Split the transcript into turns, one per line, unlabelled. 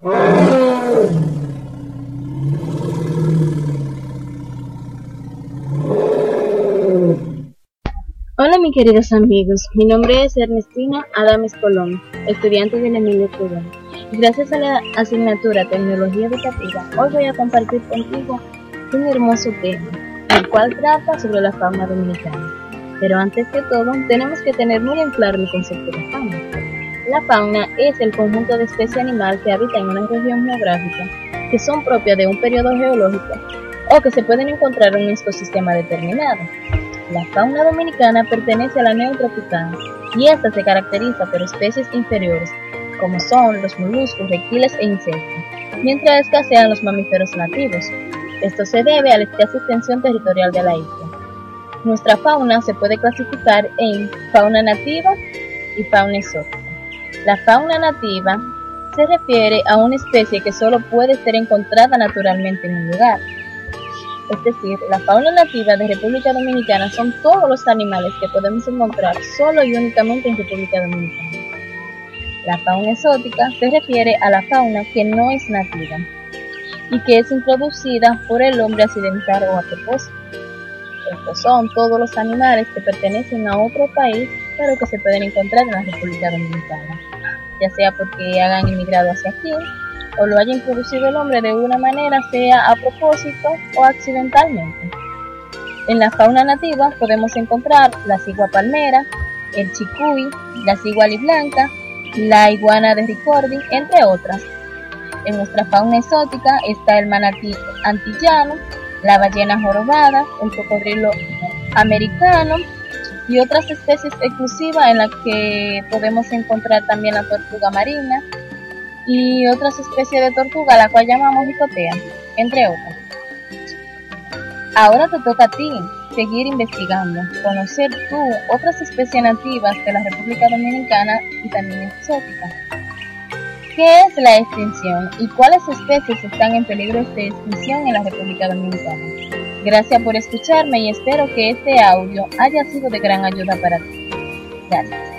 Hola mis queridos amigos, mi nombre es Ernestina Adames Colón, estudiante del Emilio Prudón. Gracias a la asignatura Tecnología Educativa, hoy voy a compartir contigo un hermoso tema, el cual trata sobre la fauna dominicana. Pero antes que todo, tenemos que tener muy en claro el concepto de fauna. La fauna es el conjunto de especies animal que habitan en una región geográfica, que son propias de un periodo geológico o que se pueden encontrar en un ecosistema determinado. La fauna dominicana pertenece a la neotropical y esta se caracteriza por especies inferiores, como son los moluscos, reptiles e insectos, mientras escasean los mamíferos nativos. Esto se debe a la escasa extensión territorial de la isla. Nuestra fauna se puede clasificar en fauna nativa y fauna exótica. La fauna nativa se refiere a una especie que solo puede ser encontrada naturalmente en un lugar. Es decir, la fauna nativa de República Dominicana son todos los animales que podemos encontrar solo y únicamente en República Dominicana. La fauna exótica se refiere a la fauna que no es nativa y que es introducida por el hombre accidental o a propósito. Estos son todos los animales que pertenecen a otro país, pero que se pueden encontrar en la República Dominicana, ya sea porque hayan emigrado hacia aquí o lo haya introducido el hombre de una manera, sea a propósito o accidentalmente. En la fauna nativa podemos encontrar la cigua palmera, el chicuy, la cigua aliblanca, la iguana de Ricordi, entre otras. En nuestra fauna exótica está el manatí antillano, la ballena jorobada, el cocodrilo americano y otras especies exclusivas en las que podemos encontrar también la tortuga marina y otras especies de tortuga, la cual llamamos jicotea, entre otras. Ahora te toca a ti seguir investigando, conocer tú otras especies nativas de la República Dominicana y también exóticas. ¿Qué es la extinción y cuáles especies están en peligro de extinción en la República Dominicana? Gracias por escucharme y espero que este audio haya sido de gran ayuda para ti. Gracias.